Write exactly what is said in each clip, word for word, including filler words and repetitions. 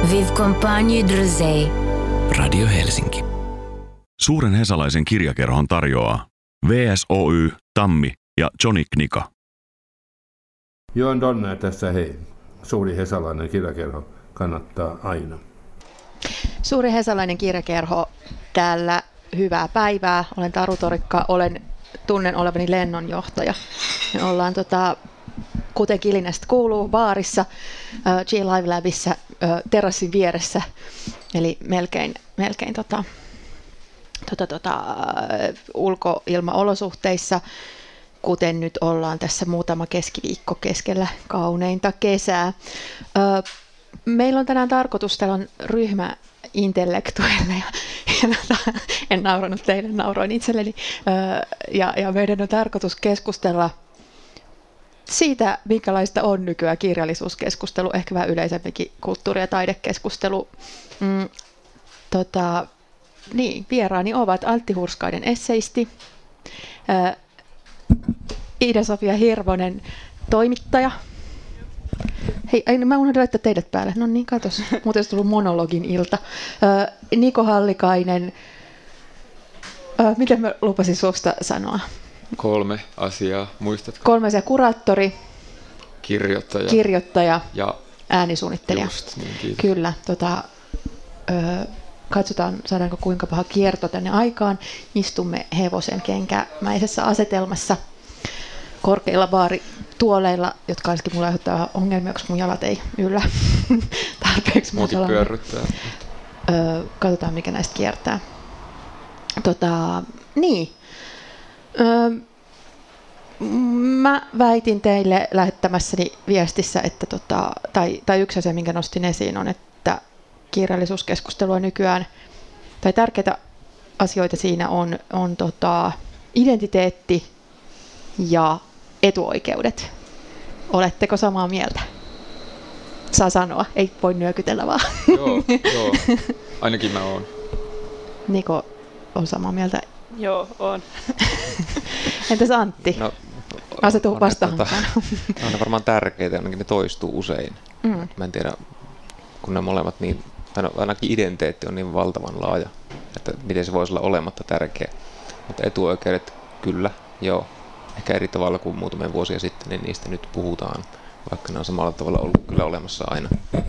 Vive Compagne Druzei. Radio Helsinki. Suuren hesalaisen kirjakerhon tarjoaa V S Oy, Tammi ja Johnny Knika. Joen Donner tässä hei. Suuri hesalainen kirjakerho kannattaa aina. Suuri hesalainen kirjakerho täällä. Hyvää päivää. Olen Taru Torikka. Olen, tunnen olevani lennonjohtaja. Me ollaan tota, kuten Kilinästä kuuluu, baarissa uh, G-Live Labissa uh, terassin vieressä. Eli melkein, melkein tota, tota, tota, uh, ulkoilmaolosuhteissa, kuten nyt ollaan tässä muutama keskiviikko keskellä kauneinta kesää. Uh, meillä on tänään tarkoitus, täällä on ryhmä intellektuelle ja, ja en nauranut teille, nauroin itselleni. Ja, ja meidän on tarkoitus keskustella siitä, minkälaista on nykyään kirjallisuuskeskustelu, ehkä vähän yleisempikin kulttuuri- ja taidekeskustelu. Mm, tota, niin, vieraani ovat Antti Hurskainen, esseisti, Iida-Sofia Hirvonen, toimittaja. Hei, ei, mä unohdin laittaa teidät päälle. No niin, katos. Muuten olisi tullut monologin ilta. Ö, Niko Hallikainen. Ö, miten mä lupasin susta sanoa? Kolme asiaa, muistatko? Kolme asiaa. Kuraattori, kirjoittaja, kirjoittaja ja äänisuunnittelija. Just, niin, Kyllä. Tota, ö, katsotaan, saadaanko kuinka paha kierto tänne aikaan. Istumme hevosen kenkämäisessä asetelmassa korkeilla baarituoleilla, jotka ainakin mulle aiheuttaa ongelmia, koska mun jalat ei yllä tarpeeksi. Muutin pyörryttää. Öö, katsotaan, mikä näistä kiertää. Tota, niin. Öö, mä väitin teille lähettämässäni viestissä, että tota, tai, tai yksi asia, minkä nostin esiin, on, että kirjallisuuskeskustelua nykyään, tai tärkeitä asioita siinä on, on tota, identiteetti ja etuoikeudet. Oletteko samaa mieltä? Saa sanoa, ei voi nyökytellä vaan. Joo, joo. Ainakin mä oon. Niko on samaa mieltä. Joo, on. Entäs Antti? No, asetu vastahankaan. Tota, on varmaan tärkeitä, ainakin ne toistuu usein. Mm. Mä en tiedä, kun ne molemmat niin, ainakin identiteetti on niin valtavan laaja, että miten se voisi olla olematta tärkeä. Mutta etuoikeudet kyllä, joo. Ehkä eri tavalla kuin muutamia vuosia sitten, niin niistä nyt puhutaan, vaikka ne on samalla tavalla ollut kyllä olemassa aina.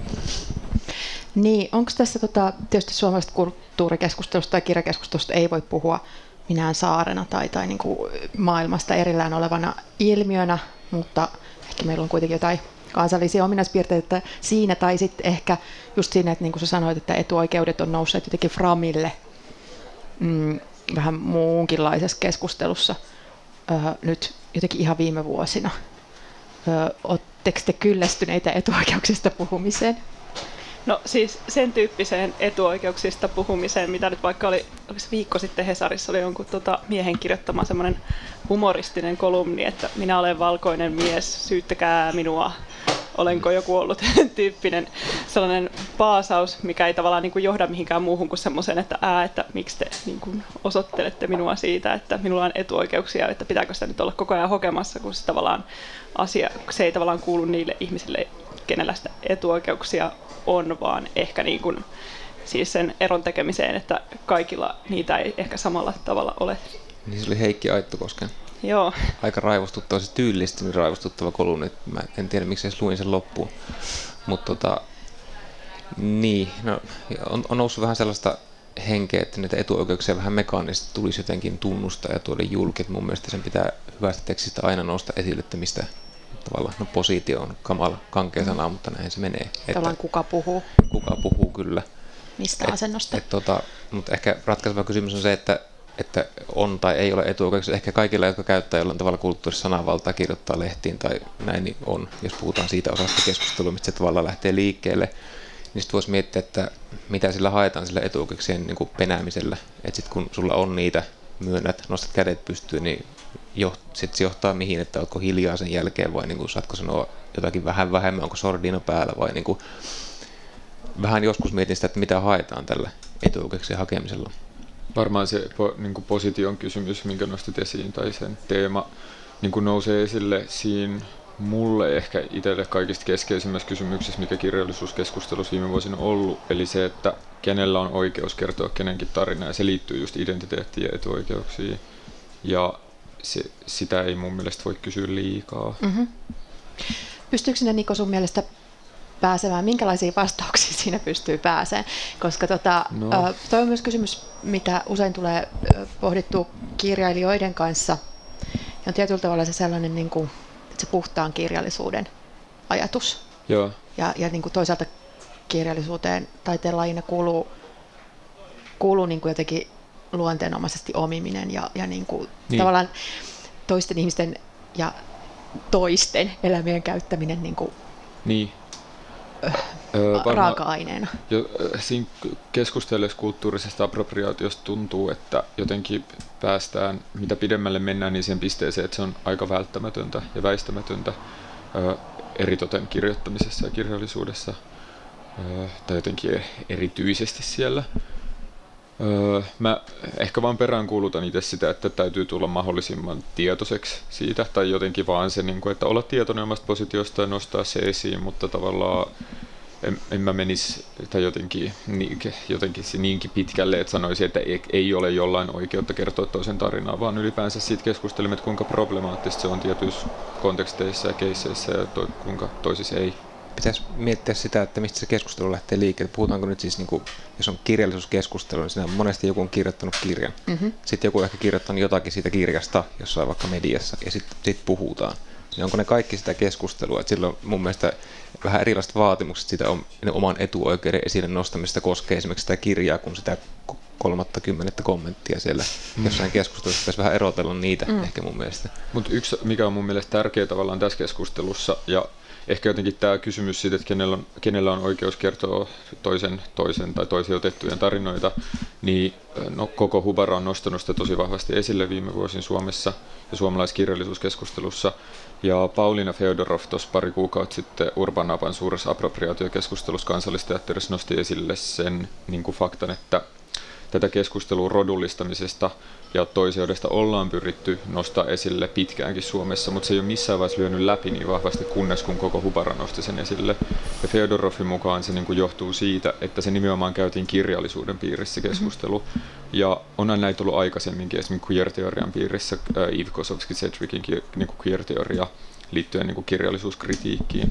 Niin, onko tässä tota, tietysti suomalaisesta kulttuurikeskustelusta tai kirjakeskustelusta ei voi puhua minään saarena tai, tai niin kuin maailmasta erillään olevana ilmiönä, mutta ehkä meillä on kuitenkin jotain kansallisia ominaispiirteitä siinä, tai sitten ehkä just siinä, että niin kuin sä sanoit, että etuoikeudet on nousseet jotenkin framille mm, vähän muunkinlaisessa keskustelussa. Öö, nyt jotenkin ihan viime vuosina. Öö, Oletteko te kyllästyneitä etuoikeuksista puhumiseen? No siis sen tyyppiseen etuoikeuksista puhumiseen, mitä nyt vaikka oli viikko sitten Hesarissa, oli jonkun tota, miehen kirjoittama semmoinen humoristinen kolumni, että minä olen valkoinen mies, syyttäkää minua, olenko joku ollut tyyppinen sellainen paasaus, mikä ei tavallaan niin kuin johda mihinkään muuhun kuin semmoisen, että ää, että miksi te niin kuin osoittelette minua siitä, että minulla on etuoikeuksia, että pitääkö sitä nyt olla koko ajan hokemassa, kun se tavallaan asia, se ei tavallaan kuulu niille ihmisille, kenellä sitä etuoikeuksia on, vaan ehkä niin kuin, siis sen eron tekemiseen, että kaikilla niitä ei ehkä samalla tavalla ole. Niin se oli Heikki Aittokosken. Joo. Aika raivostuttava, se tyylisesti niin raivostuttava kolumni. Mä en tiedä, miksi edes luin sen loppuun. Mutta tota, niin, no, on, on noussut vähän sellaista henkeä, että näitä etuoikeuksia vähän mekaanisesti tulisi jotenkin tunnustaa ja tuoda julki. Mun mielestä sen pitää hyvästä tekstistä aina nousta esille, että mistä tavallaan, no positio on kamala, kankea sana, mutta näin se menee. Tavallaan kuka puhuu. Kuka puhuu, kyllä. Mistä et, asennosta? Et, tota, mutta ehkä ratkaiseva kysymys on se, että että on tai ei ole etuoikeuksia. Ehkä kaikilla, jotka käyttää jollain tavalla kulttuurissa sananvaltaa, kirjoittaa lehtiin tai näin, niin on. Jos puhutaan siitä osasta keskustelua, mistä se tavallaan lähtee liikkeelle, niin sitten voisi miettiä, että mitä sillä haetaan sillä etuoikeuksien niin kuin penäämisellä. Että sitten kun sulla on niitä, myönnät, nostat kädet pystyyn, niin sitten se johtaa mihin, että oletko hiljaa sen jälkeen vai niin kuin, saatko sanoa jotakin vähän vähemmän, onko sordino päällä vai niin kuin, vähän joskus mietin sitä, että mitä haetaan tällä etuoikeuksien hakemisella. Varmaan se niin kuin position kysymys, minkä nostit esiin, tai sen teema niin kuin nousee esille siinä mulle ehkä itselle kaikista keskeisimmässä kysymyksessä, mikä kirjallisuuskeskustelussa viime vuosina on ollut, eli se, että kenellä on oikeus kertoa kenenkin tarinaa, ja se liittyy just identiteettiin ja etuoikeuksiin, ja se, sitä ei mun mielestä voi kysyä liikaa. Mm-hmm. Pystyykö sinne, Niko, sun mielestä pääsemään? Minkälaisia vastauksia siinä pystyy pääsemään? Koska tota, no. äh, toi on myös kysymys, mitä usein tulee äh, pohdittua kirjailijoiden kanssa. Ja on tietyllä tavalla se sellainen, niin kuin, että se puhtaan kirjallisuuden ajatus. Joo. Ja, ja niin kuin toisaalta kirjallisuuteen taiteen lajina kuuluu, kuuluu niin kuin jotenkin luonteenomaisesti omiminen ja, ja niin kuin niin. tavallaan toisten ihmisten ja toisten elämien käyttäminen niin kuin niin. öö, raaka-aineena. Jo, siinä keskustellessa kulttuurisesta appropriaatiosta tuntuu, että jotenkin päästään, mitä pidemmälle mennään, niin sen pisteeseen, että se on aika välttämätöntä ja väistämätöntä öö, eritoten kirjoittamisessa ja kirjallisuudessa, öö, tai jotenkin erityisesti siellä. Öö, mä ehkä vaan peräänkuulutan itse sitä, että täytyy tulla mahdollisimman tietoiseksi siitä, tai jotenkin vaan se, että olla tietoinen omasta positiosta ja nostaa se esiin, mutta tavallaan en, en mä menisi tai jotenkin, jotenkin niinkin pitkälle, että sanoisin, että ei, ei ole jollain oikeutta kertoa toisen tarinaa, vaan ylipäänsä siitä keskustelemme, että kuinka problemaattista se on tietyissä konteksteissa ja keisseissä ja to, kuinka toisissa ei. Pitäisi miettiä sitä, että mistä se keskustelu lähtee liikkeelle. Puhutaanko nyt siis, niin kuin, jos on kirjallisuuskeskustelu, niin siinä monesti joku on kirjoittanut kirjan. Mm-hmm. Sitten joku on ehkä kirjoittanut jotakin siitä kirjasta jossain vaikka mediassa, ja sitten sit puhutaan. Niin onko ne kaikki sitä keskustelua? Et silloin mun mielestä vähän erilaiset vaatimukset siitä oman etuoikeuden esille nostamista koskee esimerkiksi sitä kirjaa, kun sitä kolmatta kymmenettä kommenttia siellä mm. jossain keskustelussa. Pitäisi vähän erotella niitä mm. ehkä mun mielestä. Mutta yksi, mikä on mun mielestä tärkeä tavallaan tässä keskustelussa, ja ehkä jotenkin tämä kysymys siitä, että kenellä on, kenellä on oikeus kertoa toisen, toisen tai toisia otettujen tarinoita, niin no, koko Hubara on nostanut sitä tosi vahvasti esille viime vuosina Suomessa ja suomalaiskirjallisuuskeskustelussa. Ja Pauliina Feodorov tuossa pari kuukautta sitten Urban Apan suuressa appropriaatiokeskustelussa Kansallisteatterissa nosti esille sen niin kuin faktan, että tätä keskustelua rodullistamisesta ja toiseudesta ollaan pyritty nostaa esille pitkäänkin Suomessa, mutta se ei ole missään vaiheessa lyönyt läpi niin vahvasti, kunnes kun koko Hubara nosti sen esille. Ja Feodorovin mukaan se niin kuin johtuu siitä, että se nimenomaan käytiin kirjallisuuden piirissä keskustelu. Mm-hmm. Ja onhan näitä ollut aikaisemminkin, esimerkiksi queer-teorian piirissä, äh, Eve Kosovsky-Sedgwickin niin kuin queer-teoria liittyen niin kuin kirjallisuuskritiikkiin.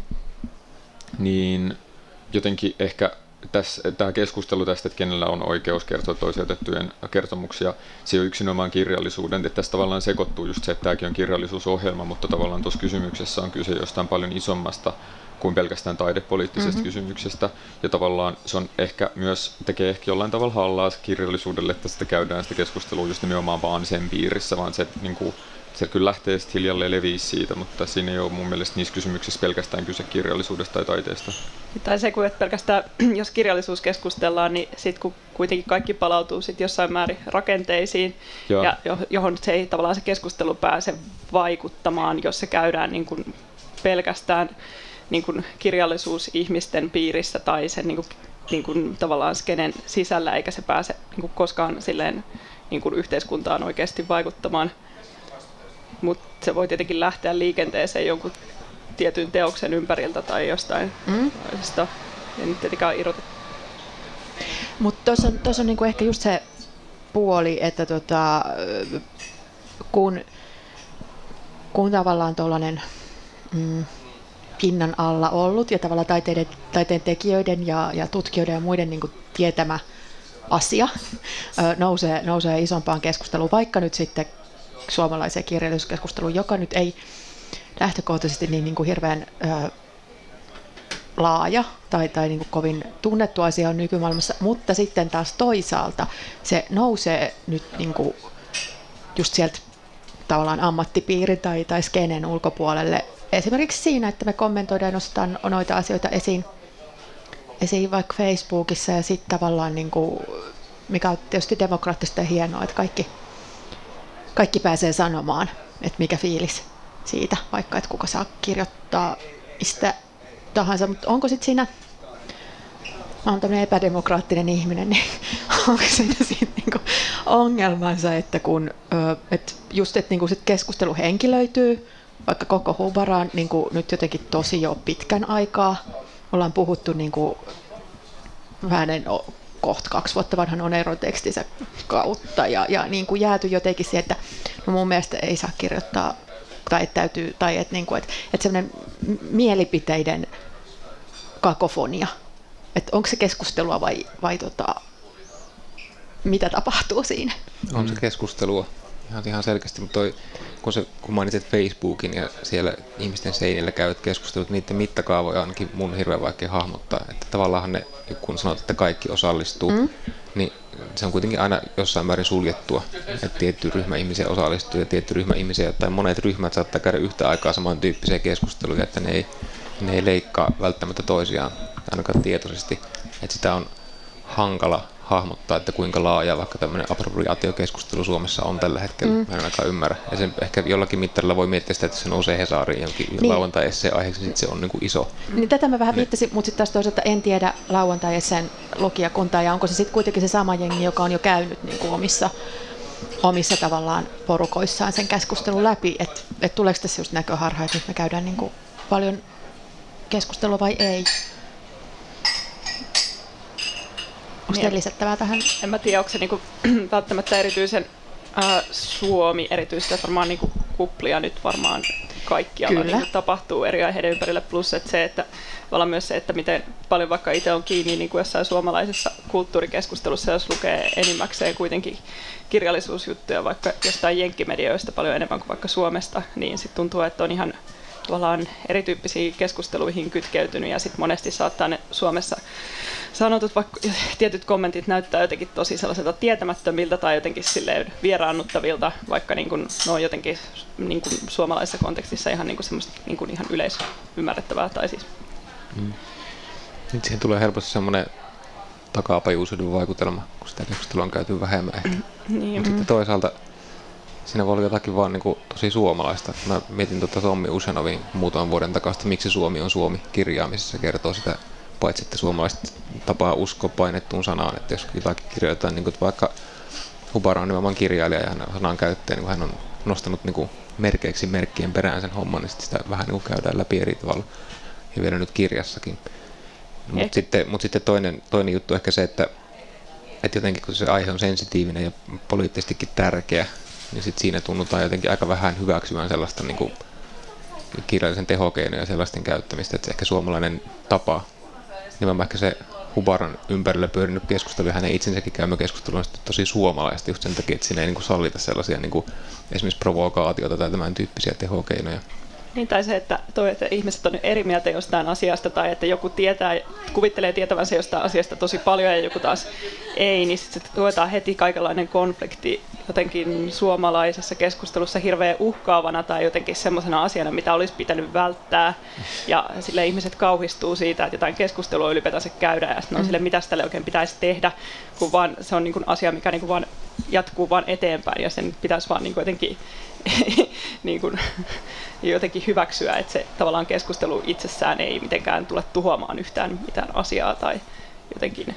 Niin jotenkin ehkä Tässä, tämä keskustelu tästä, että kenellä on oikeus kertoa toiseutettujen kertomuksia, se on yksinomaan kirjallisuuden, että tässä tavallaan sekoittuu just se, että tämäkin on kirjallisuusohjelma, mutta tavallaan tuossa kysymyksessä on kyse jostain paljon isommasta kuin pelkästään taidepoliittisesta mm-hmm. kysymyksestä, ja tavallaan se on ehkä myös, tekee ehkä jollain tavalla hallaa kirjallisuudelle, että sitä käydään sitä keskustelua just nimenomaan vaan sen piirissä, vaan se niin kuin se kyllä lähtee sitten hiljalleen leviä siitä, mutta siinä ei ole mun mielestä niissä kysymyksissä pelkästään kyse kirjallisuudesta tai taiteesta. Tai se, kun että pelkästään, jos kirjallisuus keskustellaan, niin sitten kun kuitenkin kaikki palautuu sit jossain määrin rakenteisiin, ja, ja johon se ei tavallaan se keskustelu pääse vaikuttamaan, jos se käydään niin kuin pelkästään niin kuin kirjallisuusihmisten piirissä tai sen niin kuin, niin kuin tavallaan skenen sisällä, eikä se pääse niin kuin koskaan silleen niin kuin yhteiskuntaan oikeasti vaikuttamaan. Mutta se voi tietenkin lähteä liikenteeseen jonkun tietyn teoksen ympäriltä tai jostain mm. toisesta. Ja nyt tietenkään irrotettu. Mutta tuossa on, on niinku ehkä just se puoli, että tota, kun, kun tavallaan tuollainen mm, pinnan alla ollut ja tavallaan taiteiden, taiteen tekijöiden ja, ja tutkijoiden ja muiden niinku tietämä asia ö, nousee, nousee isompaan keskusteluun, vaikka nyt sitten suomalaiseen kirjallisuuskeskusteluun, joka nyt ei lähtökohtaisesti niin, niin kuin hirveän ö, laaja tai, tai niin kuin kovin tunnettu asia on nykymaailmassa, mutta sitten taas toisaalta se nousee nyt niin kuin just sieltä tavallaan ammattipiirin tai, tai skenen ulkopuolelle. Esimerkiksi siinä, että me kommentoidaan ja nostetaan noita asioita esiin, esiin vaikka Facebookissa ja sitten tavallaan, niin kuin, mikä on tietysti demokraattista ja hienoa, että kaikki Kaikki pääsee sanomaan, että mikä fiilis siitä, vaikka että kuka saa kirjoittaa mistä tahansa. Mutta onko sitten siinä, mä oon tämmöinen epädemokraattinen ihminen, niin onko siinä sitten niinku ongelmansa, että kun et just että niinku sit keskustelu henkilöityy vaikka koko Hubara on niin kuin nyt jotenkin tosi jo pitkän aikaa. Ollaan puhuttu niin kuin hänen kohta kaksi vuotta vanhan Oneron tekstinsä kautta ja, ja niin kuin jääty jotenkin siihen, että no mun mielestä ei saa kirjoittaa tai että täytyy, tai että, niin kuin, että, että semmoinen mielipiteiden kakofonia, että onko se keskustelua vai, vai tota, mitä tapahtuu siinä? On se keskustelua ihan, ihan selkeästi, mutta toi, kun, se, kun mainitsit Facebookin ja siellä ihmisten seinillä käyvät keskustelut, niiden mittakaavoja ainakin mun hirveän vaikea hahmottaa, että tavallaan ne, kun sanot, että kaikki osallistuu, mm. niin se on kuitenkin aina jossain määrin suljettua, että tietty ryhmä ihmisiä osallistuu ja tietty ryhmä ihmisiä, tai monet ryhmät saattaa käydä yhtä aikaa samantyyppisiä keskusteluja, että ne ei, ne ei leikkaa välttämättä toisiaan, ainakaan tietoisesti, että sitä on hankala hahmottaa, että kuinka laaja vaikka tämmöinen appropriaatiokeskustelu Suomessa on tällä hetkellä. Mm. Mä en ainakaan ymmärrä. Ja sen ehkä jollakin mittarilla voi miettiä sitä, että se nousee Hesariin jonkin niin. lauantai-esseen aiheeksi, niin se on niin kuin iso. Niin tätä mä vähän viittasin, mutta sitten taas toisaalta en tiedä lauantai-esseen lukijakuntaa, ja onko se sitten kuitenkin se sama jengi, joka on jo käynyt niin kuin omissa, omissa tavallaan porukoissaan sen keskustelun läpi, että et tuleeko tässä just näköharha, että nyt me käydään niin kuin paljon keskustelua vai ei? Onko teillä lisättävää tähän? En mä tiedä, onko se niinku, välttämättä erityisen äh, Suomi, erityisesti varmaan niinku kuplia nyt varmaan kaikkialla niinku tapahtuu eri aiheiden ympärillä, plus että se, että myös se, että miten paljon vaikka itse on kiinni niin kuin jossain suomalaisessa kulttuurikeskustelussa, jos lukee enimmäkseen kuitenkin kirjallisuusjuttuja vaikka jostain jenkkimedioista paljon enemmän kuin vaikka Suomesta, niin sitten tuntuu, että on ihan tavallaan erityyppisiin keskusteluihin kytkeytynyt ja sitten monesti saattaa ne Suomessa sanotut vaikka tietyt kommentit näyttää jotenkin tosi sellaiselta tietämättömiltä tai jotenkin silleen vieraannuttavilta, vaikka niin kuin, ne on jotenkin niin kuin suomalaisessa kontekstissa ihan, niin kuin semmoista, niin kuin ihan yleisymmärrettävää. Tai siis. Mm. Nyt siihen tulee helposti semmoinen takapajuisuuden vaikutelma, kun sitä keskustelua on käyty vähemmän ehkä. Niin. Mutta sitten toisaalta siinä voi olla jotakin vaan niin kuin tosi suomalaista. Mä mietin tuota Tommi Usenovin muutaman vuoden takasta, miksi Suomi on Suomi -kirjaamisessa. Se kertoo sitä, paitsi että suomalaiset tapaa uskoa painettuun sanaan, että jos jotakin kirjoitetaan, niin kuin vaikka Hubara on nimenomaan kirjailija ja hän sanan käyttäjä, niin hän on nostanut niin kuin merkeiksi merkkien perään sen homman, niin sitä vähän niin kuin käydään läpi eri tavalla ja vielä nyt kirjassakin. Mutta sitten, mut sitten toinen, toinen juttu ehkä se, että, että jotenkin kun se aihe on sensitiivinen ja poliittisestikin tärkeä, niin sitten siinä tunnutaan jotenkin aika vähän hyväksymään sellaista niin kuin kirjallisen tehokeinoja ja sellaisten käyttämistä, että se ehkä suomalainen tapa, nimenomaan ehkä se Hubaran ympärillä pyörinyt keskustelu ja hänen itsensäkin käymä keskustelu on tosi suomalaista just sen takia, että siinä ei niin kuin sallita sellaisia niin kuin esimerkiksi provokaatiota tai tämän tyyppisiä tehokeinoja. Niin, tai se, että, toi, että ihmiset on eri mieltä jostain asiasta tai että joku tietää, kuvittelee tietävänsä jostain asiasta tosi paljon ja joku taas ei, niin sitten tuetaan heti kaikenlainen konflikti jotenkin suomalaisessa keskustelussa hirveän uhkaavana tai jotenkin semmoisena asiana, mitä olisi pitänyt välttää. Ja sille ihmiset kauhistuu siitä, että jotain keskustelua ylipäätänsä käydään ja sitten on sille, mitä tälle oikein pitäisi tehdä, kun vaan se on niin kuin asia, mikä niin kuin vaan jatkuu vaan eteenpäin ja sen pitäisi vaan niin kuin jotenkin niin kuin, jotenkin hyväksyä, että se tavallaan keskustelu itsessään ei mitenkään tule tuhoamaan yhtään mitään asiaa tai jotenkin.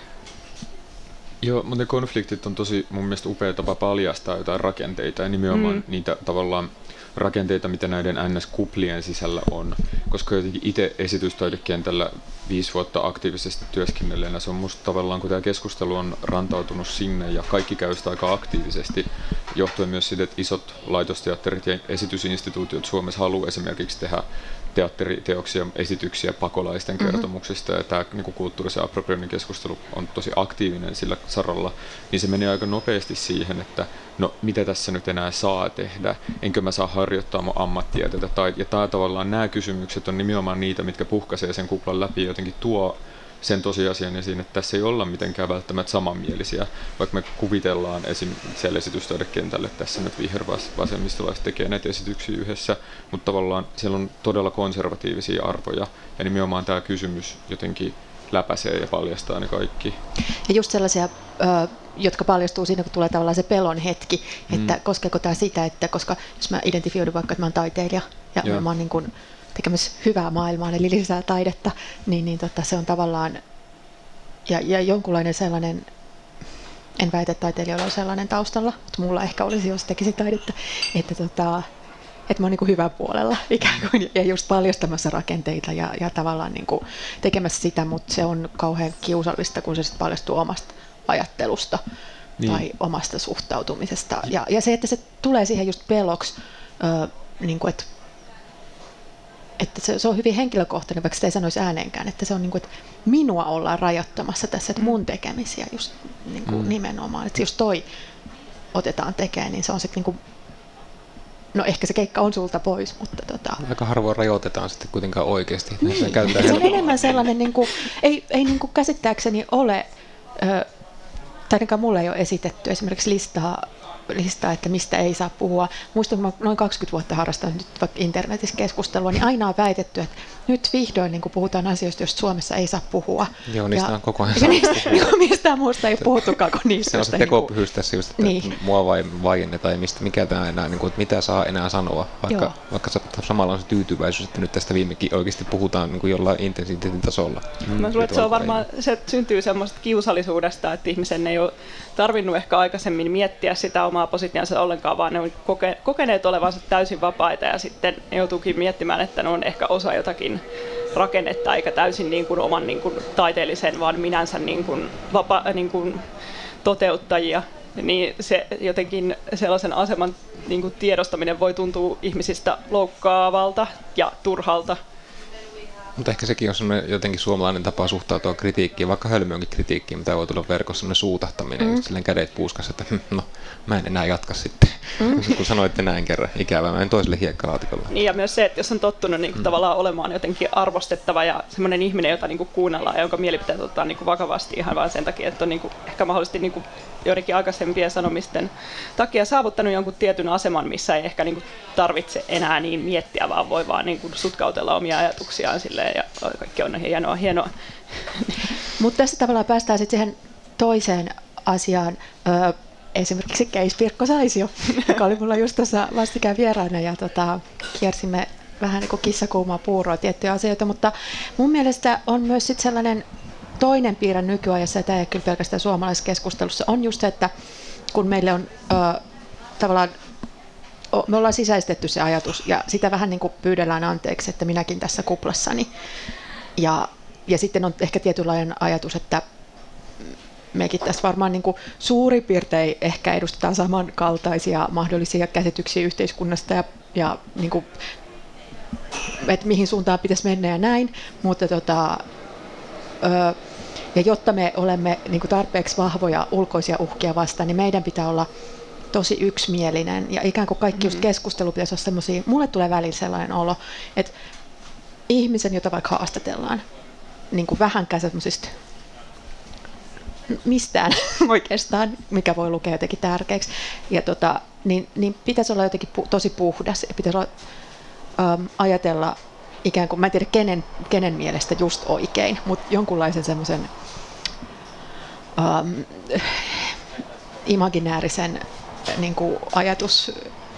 Joo, mutta ne konfliktit on tosi mun mielestä upea tapa paljastaa jotain rakenteita ja nimenomaan mm. niitä tavallaan rakenteita, mitä näiden N S-kuplien sisällä on, koska jotenkin itse esitystaidekentällä viisi vuotta aktiivisesti työskennelleenä, se on musta tavallaan, kun tämä keskustelu on rantautunut sinne ja kaikki käy sitä aika aktiivisesti, johtuen myös siitä, että isot laitosteatterit ja esitysinstituutiot Suomessa haluaa esimerkiksi tehdä teatteriteoksia, esityksiä pakolaisten mm-hmm. kertomuksista, ja tämä niin kulttuurisen approprioinnin keskustelu on tosi aktiivinen sillä saralla, niin se menee aika nopeasti siihen, että no mitä tässä nyt enää saa tehdä, enkö mä saa harjoittaa mun ammattia tätä, tai, ja tämä tavallaan nämä kysymykset on nimenomaan niitä, mitkä puhkaisee sen kuplan läpi ja jotenkin tuo sen tosiasian esiin, että tässä ei olla mitenkään välttämättä samanmielisiä, vaikka me kuvitellaan esim. Siellä esitystaidekentälle, että tässä nyt vihervasemmistolaiset tekee näitä esityksiä yhdessä, mutta tavallaan siellä on todella konservatiivisia arvoja, ja nimenomaan tämä kysymys jotenkin läpäisee ja paljastaa ne kaikki. Ja just sellaisia, jotka paljastuu siinä, kun tulee tavallaan se pelon hetki, että mm. koskeeko tämä sitä, että koska jos mä identifioidun vaikka, että mä oon taiteilija, ja Joo. mä oon niin kuin tekemässä hyvää maailmaa, eli lisää taidetta, niin, niin tota, se on tavallaan, ja, ja jonkunlainen sellainen, en väitä, että taiteilijoilla on sellainen taustalla, mutta mulla ehkä olisi, jos tekisin taidetta, että, tota, että mä oon niin kuin hyvän puolella ikään kuin, ja just paljastamassa rakenteita ja, ja tavallaan niin kuin tekemässä sitä, mutta se on kauhean kiusallista, kun se sitten paljastuu omasta ajattelusta niin. tai omasta suhtautumisesta. Ja, ja se, että se tulee siihen just peloksi, ö, niin kuin, että, että se, se on hyvin henkilökohtainen, vaikka sitä ei sanoisi ääneenkään, että se on niin kuin, että minua ollaan rajoittamassa tässä, että mun tekemisiä just niin kuin mm. nimenomaan, että jos toi otetaan tekemään, niin se on sitten niin kuin, no ehkä se keikka on sulta pois, mutta tota... Aika harvoin rajoitetaan sitten kuitenkaan oikeasti. Niin. Se on enemmän sellainen, niin kuin, ei, ei niin kuin käsittääkseni ole, ö, tai ainakaan mulle ei ole esitetty esimerkiksi listaa, listaa, että mistä ei saa puhua. Muistan, kun mä noin kaksikymmentä vuotta harrastanut nyt vaikka internetissä keskustelua, niin aina on väitetty, että nyt vihdoin niin puhutaan asioista, joista Suomessa ei saa puhua. Joo, niistä ja, on koko ajan ja niistä, niin mistään muusta ei puhuttukaan kuin niistä. Se on se tekopyhyys tässä just, että niin. mua vai vaiennetaan ja mistä, mikä tämä enää, niin kuin, että mitä saa enää sanoa, vaikka, vaikka samalla on se tyytyväisyys, että nyt tästä viimekin oikeasti puhutaan niin kuin jollain intensiteetin tasolla. Mm. Mä luulen, että se on varmaan, se syntyy semmoista kiusallisuudesta, että ihmisen ei ole tarvinnut ehkä aikaisemmin miettiä sitä omaa positioansa ollenkaan, vaan ne on koke, kokeneet olevansa täysin vapaita ja sitten ne joutuukin miettimään, että ne on ehkä osa jotakin rakennetta eikä täysin niin kuin oman niin kuin taiteellisen, vaan minänsä niin kuin vapa, niin kuin toteuttajia. Niin se jotenkin sellaisen aseman niin kuin tiedostaminen voi tuntua ihmisistä loukkaavalta ja turhalta. Mutta ehkä sekin on semmoinen jotenkin suomalainen tapa suhtautua kritiikkiin, vaikka hölmöönkin kritiikkiin, mitä voi tulla verkossa, semmoinen suutahtaminen, mm. just silleen kädet puuskassa, että no, mä en enää jatka sitten. Mm. Kun sanoitte näin kerran, ikävää, mä en toiselle hiekkalaatikolle. Niin ja myös se, että jos on tottunut niin kuin, mm. tavallaan olemaan jotenkin arvostettava ja semmoinen ihminen, jota niin kuin kuunnellaan ja jonka mielipiteet otetaan niin kuin vakavasti ihan vain sen takia, että on niin kuin, ehkä mahdollisesti niin kuin joidenkin aikaisempien sanomisten takia saavuttanut jonkun tietyn aseman, missä ei ehkä niin kuin tarvitse enää niin miettiä, vaan voi vaan niin kuin sutkautella omia ajatuksiaan silleen, ja kaikki on hienoa, hienoa. Mutta tässä tavallaan päästään sitten siihen toiseen asiaan. Ö, esimerkiksi Keis Pirkko Saisio, joka oli mulla just tuossa vastikään vieraana, ja tota, kiersimme vähän niin kuin kissakuumaa puuroa tiettyjä asioita, mutta mun mielestä on myös sitten sellainen toinen piirre nykyajassa, ja tämä ei kyllä pelkästään suomalaisessa keskustelussa, on just se, että kun meille on ö, tavallaan, o, me ollaan sisäistetty se ajatus, ja sitä vähän niin kuin pyydellään anteeksi, että minäkin tässä kuplassani. Ja, ja sitten on ehkä tietynlainen ajatus, että mekin tässä varmaan niin kuin suurin piirtein ehkä edustetaan samankaltaisia mahdollisia käsityksiä yhteiskunnasta, ja, ja niin kuin, että mihin suuntaan pitäisi mennä ja näin, mutta tota, Öö, ja jotta me olemme niin kuin tarpeeksi vahvoja ulkoisia uhkia vastaan, niin meidän pitää olla tosi yksimielinen. Ja ikään kuin kaikki just keskustelu pitäisi olla semmoisia, mulle tulee välillä sellainen olo, että ihmisen, jota vaikka haastatellaan, niin kuin vähänkään semmoisista mistään oikeastaan, mikä voi lukea jotenkin tärkeäksi, ja tota, niin, niin pitäisi olla jotenkin pu- tosi puhdas, ja pitäisi olla, äm, ajatella ikään kuin, mä en tiedä kenen, kenen mielestä just oikein, mutta jonkunlaisen semmoisen um, imaginäärisen niin kuin ajatus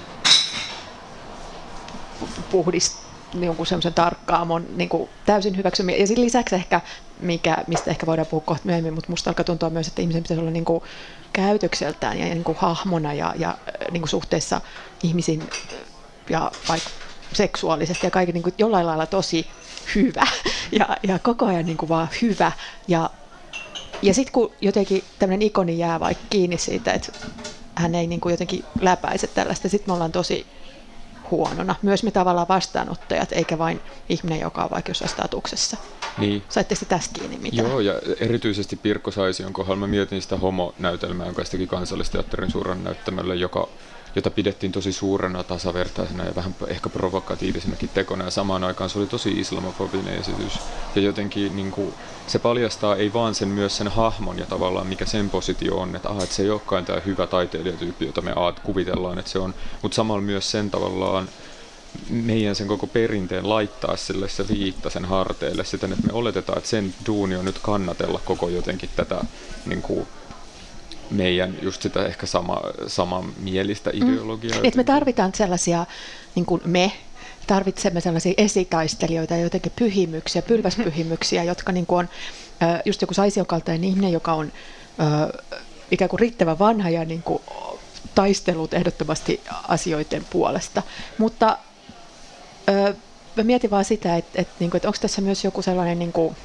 puhdist, jonkun semmoisen tarkkaamon niin kuin täysin hyväksymiä. Ja sen lisäksi ehkä, mikä, mistä ehkä voidaan puhua kohta myöhemmin, mutta musta alkaa tuntua myös, että ihmisen pitäisi olla niin kuin käytökseltään ja niin kuin hahmona ja, ja niin kuin suhteessa ihmisiin ja vaikka seksuaalisesti ja kaiken niin kuin jollain lailla tosi hyvä ja, ja koko ajan niin kuin vaan hyvä. Ja, ja sitten kun jotenkin tämmöinen ikoni jää vaikka kiinni siitä, että hän ei niin kuin jotenkin läpäise tällaista, sitten me ollaan tosi huonona. Myös me tavallaan vastaanottajat, eikä vain ihminen, joka on vaikka jossain statuksessa. Niin. Saitte sitten tästä kiinni mitään? Joo, ja erityisesti Pirkko Saision kohdalla mä mietin sitä homonäytelmää, jonka teki Kansallisteatterin suuren näyttämölle, joka jota pidettiin tosi suurena, tasavertaisena ja vähän ehkä provokatiivisenakin tekona, ja samaan aikaan se oli tosi islamofobinen esitys. Ja jotenkin niin kuin, se paljastaa ei vaan sen myös sen hahmon ja tavallaan mikä sen positio on, että, aha, että se ei olekaan tämä hyvä taiteilijatyyppi, jota me aat, kuvitellaan, että se on, mutta samalla myös sen tavallaan meidän sen koko perinteen laittaa sille se viitta sen harteille siten, että me oletetaan, että sen duuni on nyt kannatella koko jotenkin tätä niin kuin, meidän just sitä ehkä sama, samanmielistä ideologiaa. Mm. Et me tarvitaan sellaisia, niin kuin me tarvitsemme sellaisia esitaistelijoita ja jotenkin pyhimyksiä, pylväspyhimyksiä, jotka niin kuin on just joku Saision kaltainen ihminen, joka on ikään kuin riittävän vanha ja niin kuin taistelut ehdottomasti asioiden puolesta. Mutta ö, mä mietin vaan sitä, että, että, että, että onko tässä myös joku sellainen niin kuin,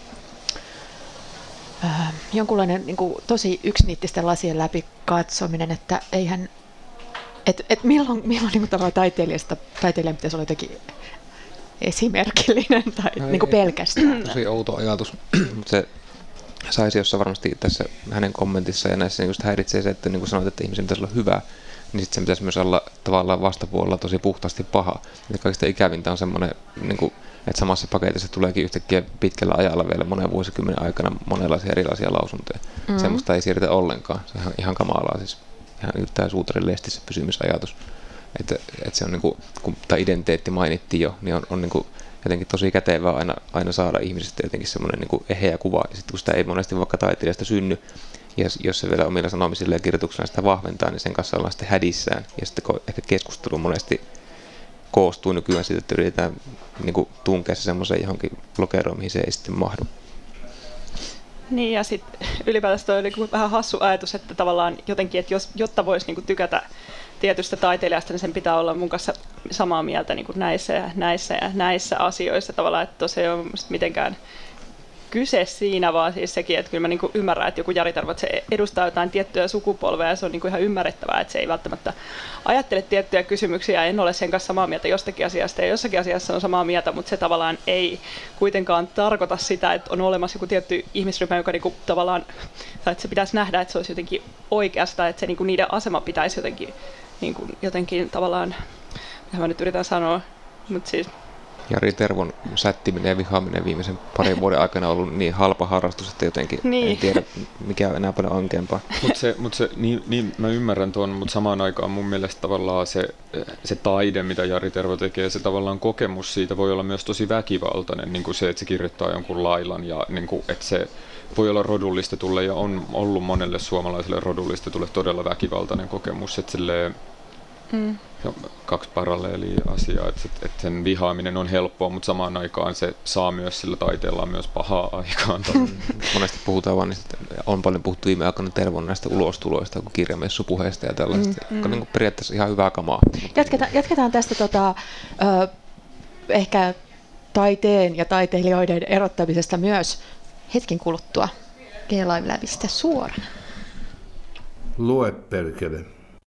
ö, jonkunlainen niin kuin, tosi yksiniittisten lasien läpi katsominen, että eihän, että, että milloin, milloin niin kuin tavallaan taiteilijasta, taiteilijan pitäisi olla jotenkin esimerkillinen tai no niin kuin pelkästään. Tosi outo ajatus, mutta se saisi, jossa varmasti tässä hänen kommentissa ja näissä niin häiritsee se, että niin kuin sanoit, että ihmisen pitäisi olla hyvä, niin sitten se pitäisi myös olla tavallaan vastapuolella tosi puhtaasti paha. Ja kaikista ikävintä on semmoinen, niin kuin, että samassa paketissa tuleekin yhtäkkiä pitkällä ajalla vielä monen vuosikymmenen aikana monenlaisia erilaisia lausuntoja. Mm-hmm. Semmoista ei siirretä ollenkaan. Se on ihan, ihan kamalaa siis. Ihan tämä suutarin lestissä pysymisajatus. Että, että se on niin kuin, kun tämä identiteetti mainittiin jo, niin on, on niin kuin jotenkin tosi kätevää aina, aina saada ihmisestä jotenkin semmoinen niin kuin eheä kuva. Ja sitten kun sitä ei monesti vaikka taiteilijasta synny, ja jos se vielä omilla sanomisilla ja kirjoituksella sitä vahventaa, niin sen kanssa ollaan sitten hädissään. Ja sitten ehkä keskustelu monesti koostuu nykyään siitä, että yritetään niin kuin tunkea se semmoiseen johonkin lokeroon, mihin se ei sitten mahdu. Niin, ja sitten ylipäätänsä toi oli vähän hassu ajatus, että tavallaan jotenkin, että jos, jotta voisi niin kuin tykätä tietystä taiteilijasta, niin sen pitää olla mun kanssa samaa mieltä niin kuin näissä ja näissä ja näissä asioissa tavallaan, että se ei ole mitenkään kyse siinä, vaan siis sekin, että kyllä mä niin kuin ymmärrän, että joku Jari Tervo, että se edustaa jotain tiettyä sukupolvea ja se on niin kuin ihan ymmärrettävää, että se ei välttämättä ajattele tiettyjä kysymyksiä, en ole sen kanssa samaa mieltä jostakin asiasta ja jossakin asiassa on samaa mieltä, mutta se tavallaan ei kuitenkaan tarkoita sitä, että on olemassa joku tietty ihmisryhmä, joka niin kuin tavallaan, tai että se pitäisi nähdä, että se olisi jotenkin oikeasta, että se niin kuin niiden asema pitäisi jotenkin, niin kuin, jotenkin tavallaan, mitä mä nyt yritän sanoa, mutta siis Jari Tervon sättiminen ja vihaaminen viimeisen parin vuoden aikana on ollut niin halpa harrastus, että jotenkin niin. En tiedä, mikä on enää paljon ankeampaa. Mutta se, mut se niin, niin, mä ymmärrän tuon, mutta samaan aikaan mun mielestä tavallaan se, se taide, mitä Jari Tervo tekee, se tavallaan kokemus siitä voi olla myös tosi väkivaltainen, niin kuin se, että se kirjoittaa jonkun lailan ja niin kuin, että se voi olla rodullistetulle ja on ollut monelle suomalaiselle rodullistetulle todella väkivaltainen kokemus, että silleen, Mm. kaksi paralleelia asiaa, että, että sen vihaaminen on helppoa, mutta samaan aikaan se saa myös sillä taiteella myös pahaa aikaan. Monesti puhutaan vaan niistä, on paljon puhuttu viime aikoina Tervon näistä ulostuloista, kuin kirjamessupuheista ja tällaista, mm. joka on niin periaatteessa ihan hyvää kamaa. Jatketaan, jatketaan tästä tota, ö, ehkä taiteen ja taiteilijoiden erottamisesta myös hetken kuluttua G-Live-lävistä suorana. Lue perkele.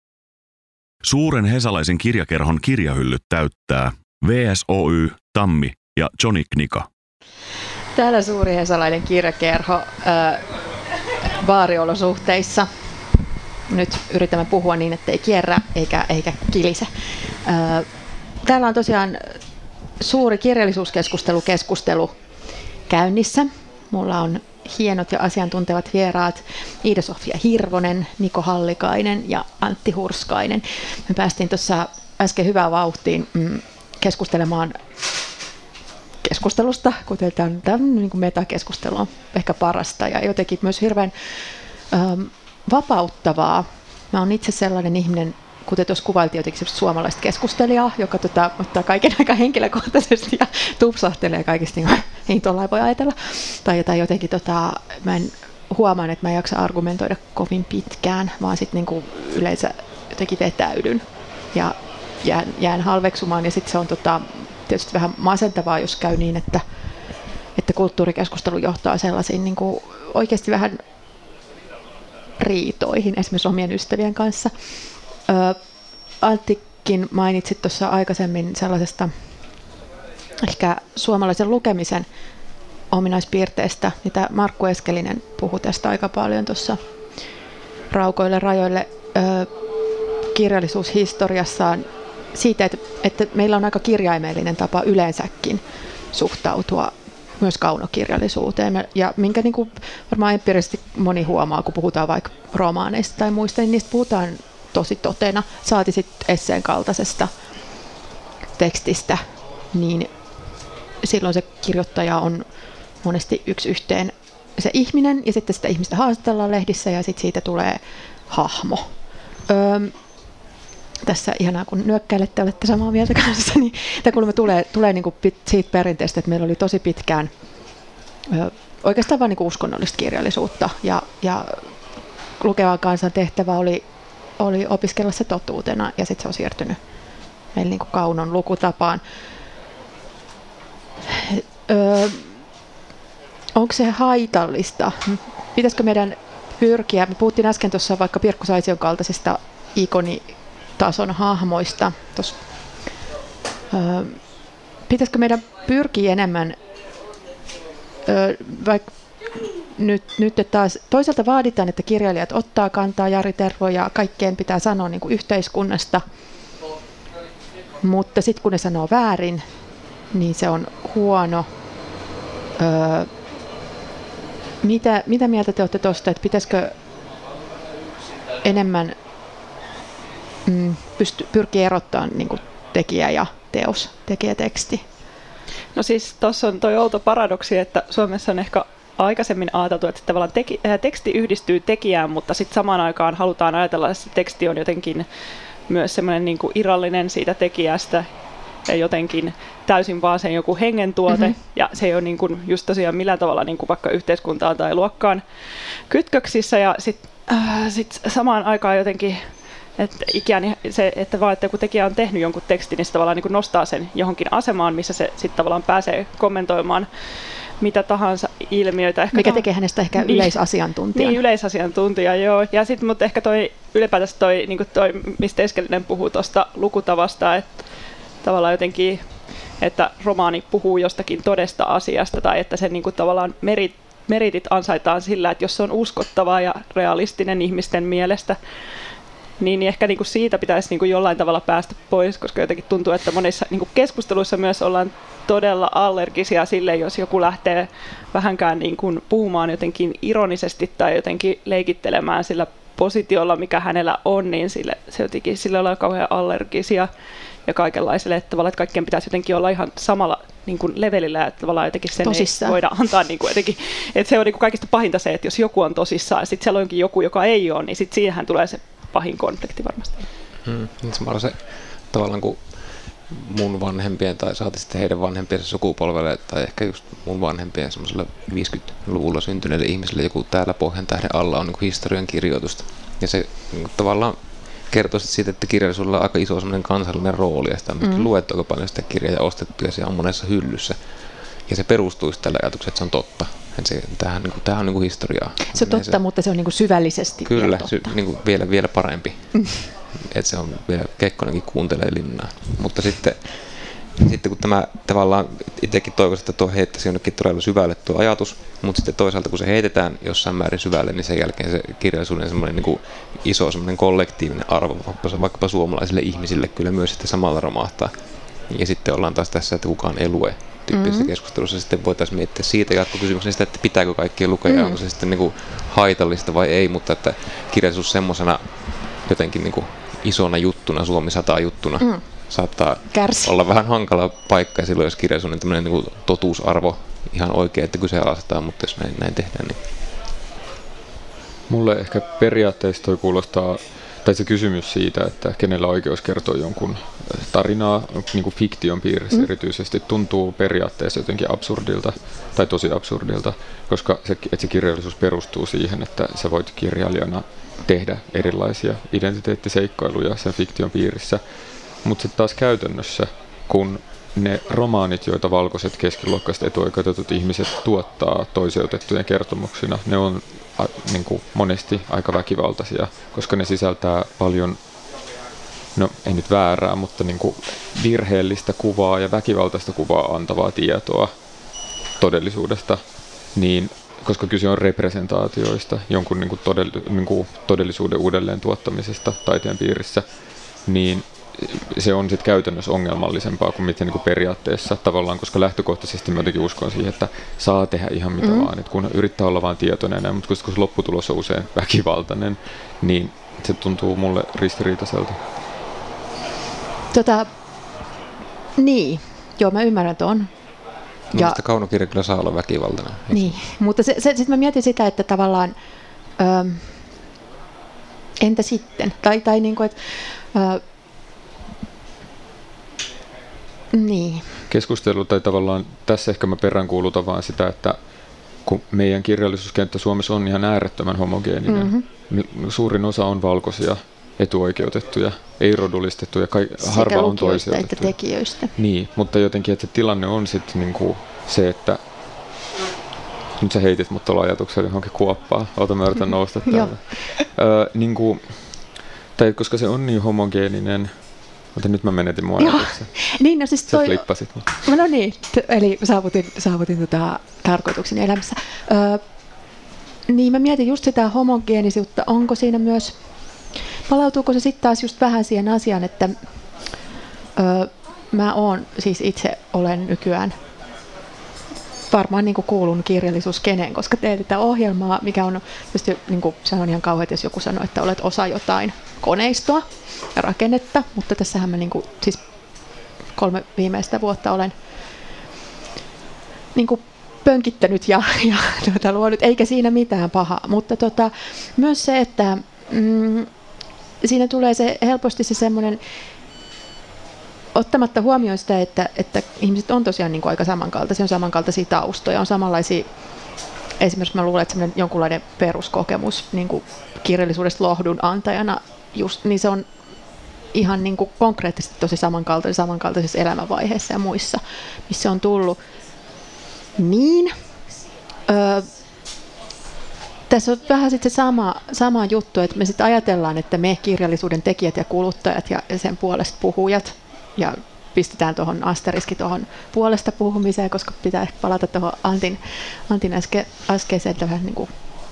Suuren hesalaisen kirjakerhon kirjahyllyt täyttää V S Oy, Tammi ja Johnny Knika. Täällä suuri hesalainen kirjakerho äh, baariolosuhteissa. Nyt yritämme puhua niin, ettei kierrä eikä, eikä kilise. Äh, täällä on tosiaan suuri kirjallisuuskeskustelu keskustelu käynnissä. Mulla on hienot ja asiantuntevat vieraat Iida-Sofia Hirvonen, Niko Hallikainen ja Antti Hurskainen. Me päästiin tuossa äsken hyvään vauhtiin mm, keskustelemaan keskustelusta, kuten tämän, tämän niin kuin metakeskustelu on ehkä parasta ja jotenkin myös hirveän ähm, vapauttavaa. Mä oon itse sellainen ihminen, kuten tuossa kuvailtiin jotenkin suomalaista keskustelijaa, joka tota, ottaa kaiken aika henkilökohtaisesti ja tupsahtelee kaikista, niin kuin, ei tuollain voi ajatella. Tai, tai jotenkin tota, mä en huomaan, että mä en jaksa argumentoida kovin pitkään, vaan sitten niin kuin yleensä jotenkin vetäydyn ja jään, jään halveksumaan. Ja sitten se on tota, tietysti vähän masentavaa, jos käy niin, että, että kulttuurikeskustelu johtaa sellaisiin niin kuin oikeasti vähän riitoihin, esimerkiksi omien ystävien kanssa. Ö, Anttikin mainitsit tuossa aikaisemmin sellaisesta ehkä suomalaisen lukemisen ominaispiirteestä, mitä Markku Eskelinen puhui tästä aika paljon tuossa Raukoille rajoille ö, kirjallisuushistoriassaan siitä, että, että meillä on aika kirjaimellinen tapa yleensäkin suhtautua myös kaunokirjallisuuteen. Ja minkä niin kuin varmaan empiirisesti moni huomaa, kun puhutaan vaikka romaaneista tai muista, niin niistä puhutaan tosi totena, saati sitten esseen kaltaisesta tekstistä, niin silloin se kirjoittaja on monesti yksi yhteen se ihminen, ja sitten sitä ihmistä haastatellaan lehdissä, ja sitten siitä tulee hahmo. Öö, tässä ihanaa, kun nyökkäilette, olette samaa mieltä kanssa, niin tämä kuulemma tulee, tulee niinku siitä perinteestä, että meillä oli tosi pitkään öö, oikeastaan vain niinku uskonnollista kirjallisuutta, ja, ja lukevan kansan tehtävä oli oli opiskella se totuutena ja sitten se on siirtynyt meillä niin kuin Kaunon lukutapaan. Öö, onko se haitallista? Pitäisikö meidän pyrkiä, me puhuttiin äsken tuossa vaikka Pirkko Saision kaltaisista ikonitason hahmoista. Tos, öö, pitäisikö meidän pyrkiä enemmän, öö, vaikka nyt, nyt taas toisaalta vaaditaan, että kirjailijat ottaa kantaa, Jari Tervo, ja kaikkeen pitää sanoa niin kuin yhteiskunnasta, mutta sitten kun ne sanoo väärin, niin se on huono. Öö, mitä, mitä mieltä te olette tuosta, että pitäisikö enemmän mm, pysty, pyrkiä erottamaan niin kuin tekijä ja teos, tekijäteksti? No siis tuossa on toi outo paradoksi, että Suomessa on ehkä aikaisemmin ajateltu, että tavallaan teki, äh, teksti yhdistyy tekijään, mutta sitten samaan aikaan halutaan ajatella, että teksti on jotenkin myös semmoinen niin kuin irrallinen siitä tekijästä ja jotenkin täysin vaan sen joku hengentuote, mm-hmm. ja se ei ole niin kuin just tosiaan millään tavalla niin kuin vaikka yhteiskuntaan tai luokkaan kytköksissä, ja sitten äh, sit samaan aikaan jotenkin, että ikään se, että vaan että kun tekijä on tehnyt jonkun tekstin, niin se tavallaan niin kuin nostaa sen johonkin asemaan, missä se sitten tavallaan pääsee kommentoimaan mitä tahansa ilmiöitä. Ehkä Mikä tah- tekee hänestä ehkä niin, yleisasiantuntijan. Niin, yleisasiantuntija, joo. Ja sitten, mutta ehkä toi ylipäätänsä toi, niin toi mistä Eskelinen puhuu tuosta lukutavasta, että tavallaan jotenkin, että romaani puhuu jostakin todesta asiasta, tai että sen niin kuin tavallaan merit, meritit ansaitaan sillä, että jos se on uskottavaa ja realistinen ihmisten mielestä, niin ehkä niin kuin siitä pitäisi niin kuin jollain tavalla päästä pois, koska jotenkin tuntuu, että monissa niin kuin keskusteluissa myös ollaan todella allergisia sille, jos joku lähtee vähänkään niin kuin puhumaan jotenkin ironisesti tai jotenkin leikittelemään sillä positiolla, mikä hänellä on, niin sille, se jotenkin, sille ollaan kauhean allergisia ja kaikenlaiselle, että tavallaan että kaikkien pitäisi jotenkin olla ihan samalla niin kuin levelillä, että tavallaan jotenkin sen tosissaan ei voida antaa niin kuin jotenkin, että se on niin kuin kaikista pahinta se, että jos joku on tosissaan ja sitten siellä onkin joku, joka ei ole, niin sitten siihenhän tulee se pahin konflikti varmasti. Hmm. Samalla se tavallaan kuin mun vanhempien tai saati sitten heidän vanhempiensa sukupolvelle tai ehkä just mun vanhempien semmoiselle viisikymmentäluvulla syntyneille ihmisille joku täällä Pohjan tähden alla on niin kuin historian kirjoitusta. Ja se niin kuin tavallaan kertoo siitä, että kirjallisuudella on aika iso semmoinen kansallinen rooli ja sitä on mm. luettu aika paljon sitä kirjaa ja ostettu ja se on monessa hyllyssä. Ja se perustuu tällä ajatuksella, että se on totta. Se, tämähän, niin kuin, tämähän on niin kuin historiaa. Se on totta, se, mutta se on niin kuin syvällisesti kyllä, totta. Sy, niin kuin vielä, vielä parempi. Että se on vielä, Kekkonenkin kuuntelee linnaa. Mutta sitten, sitten kun tämä tavallaan itsekin toivoisin, että tuo heittäisi jonnekin todella syvälle tuo ajatus, mutta sitten toisaalta kun se heitetään jossain määrin syvälle, niin sen jälkeen se kirjallisuuden semmoinen niin kuin iso semmoinen kollektiivinen arvo, vaikkapa suomalaisille ihmisille kyllä myös sitten samalla romahtaa. Ja sitten ollaan taas tässä, että kukaan ei lue tyyppisessä mm-hmm. keskustelussa. Sitten voitaisiin miettiä siitä jatkokysymyksen sitä, että pitääkö kaikkien lukea, mm-hmm. onko se sitten niin kuin haitallista vai ei, mutta että kirjallisuus semmoisena jotenkin niin kuin isona juttuna, Suomi sata juttuna, mm. saattaa Kärsi. olla vähän hankala paikka, ja silloin jos kirjallisuuden tämmöinen niin kuin totuusarvo ihan oikein, että kyseenalaistetaan, mutta jos näin, näin tehdään, niin... Mulle ehkä periaatteessa toi kuulostaa, tai se kysymys siitä, että kenellä on oikeus kertoa jonkun tarinaa, niin kuin fiktion piirissä mm. erityisesti, tuntuu periaatteessa jotenkin absurdilta, tai tosi absurdilta, koska se, että se kirjallisuus perustuu siihen, että sä voit kirjailijana tehdä erilaisia identiteettiseikkailuja sen fiktion piirissä, mutta sitten taas käytännössä, kun ne romaanit, joita valkoiset keskiluokkaiset etuoikeutetut ihmiset tuottaa toiseutettujen kertomuksina, ne on a, niin kuin monesti aika väkivaltaisia, koska ne sisältää paljon, no ei nyt väärää, mutta niin kuin virheellistä kuvaa ja väkivaltaista kuvaa antavaa tietoa todellisuudesta, niin koska kyse on representaatioista, jonkun niin kuin todell- niin kuin todellisuuden uudelleen tuottamisesta taiteen piirissä, niin se on sitten käytännössä ongelmallisempaa kuin miten niin kuin periaatteessa tavallaan, koska lähtökohtaisesti mä jotenkin uskon siihen, että saa tehdä ihan mitä mm. vaan, että kun yrittää olla vaan tietoinen, mutta koska lopputulos on usein väkivaltainen, niin se tuntuu mulle ristiriitaiselta. Tota, niin, joo mä ymmärrän ton. Mielestäni kaunokirja kyllä saa olla väkivaltainen. Niin, mutta se, se, sitten mä mietin sitä, että tavallaan ö, entä sitten? Tai, tai niin kuin, että ö, niin. Keskustelu tai tavallaan tässä ehkä mä peräänkuulutan vaan sitä, että kun meidän kirjallisuuskenttä Suomessa on ihan äärettömän homogeeninen. Mm-hmm. Suurin osa on valkoisia etuoikeutettuja, ei rodullistettuja, ka- harva on toisiotettuja. Että tekijöistä. Niin, mutta jotenkin, että se tilanne on sitten niinku se, että nyt sä heitit mut tuolla ajatuksella johonkin kuoppaan. Ota, mä yritän nousta täältä. öö, niinku, tai koska se on niin homogeeninen, mutta nyt mä menetin mun ajatuksen. Niin, no siis toi... Sä flippasit. No niin, t- eli saavutin, saavutin tota tarkoituksen elämässä. Öö, niin mä mietin just sitä homogeenisuutta. Onko siinä myös, palautuuko se sitten taas just vähän siihen asiaan, että öö, mä oon, siis itse olen nykyään varmaan niin kuin kuulun kirjallisuuskeneen, koska teet tätä ohjelmaa, mikä on tietysti, niin kuin, se on ihan kauheaa, jos joku sanoo, että olet osa jotain koneistoa ja rakennetta, mutta tässähän mä niin kuin, siis kolme viimeistä vuotta olen niin kuin pönkittänyt ja, ja tuota, luonut, eikä siinä mitään pahaa, mutta tota, myös se, että mm, siinä tulee se helposti se semmoinen, ottamatta huomioon sitä, että, että ihmiset on tosiaan niin kuin aika samankaltaisia, on samankaltaisia taustoja, on samanlaisia, esimerkiksi mä luulen, että semmoinen jonkunlainen peruskokemus niin kuin kirjallisuudesta lohdun antajana, just, niin se on ihan niin kuin konkreettisesti tosi samankaltaisia, samankaltaisissa elämänvaiheissa ja muissa, missä on tullut. Niin, öö, tässä on vähän sitten se sama, sama juttu, että me sitten ajatellaan, että me kirjallisuuden tekijät ja kuluttajat ja sen puolesta puhujat, ja pistetään tuohon asteriski tuohon puolesta puhumiseen, koska pitää ehkä palata tuohon Antin, Antin äske, äskeiseen vähän niin kuin